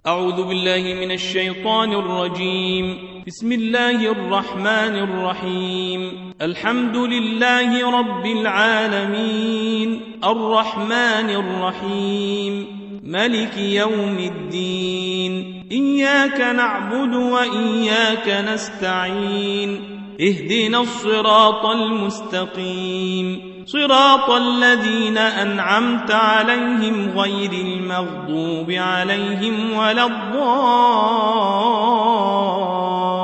أعوذ بالله من الشيطان الرجيم. بسم الله الرحمن الرحيم. الحمد لله رب العالمين، الرحمن الرحيم، ملك يوم الدين. إياك نعبد وإياك نستعين. اهدنا الصراط المستقيم، صراط الذين أنعمت عليهم غير المغضوب عليهم ولا الضالين.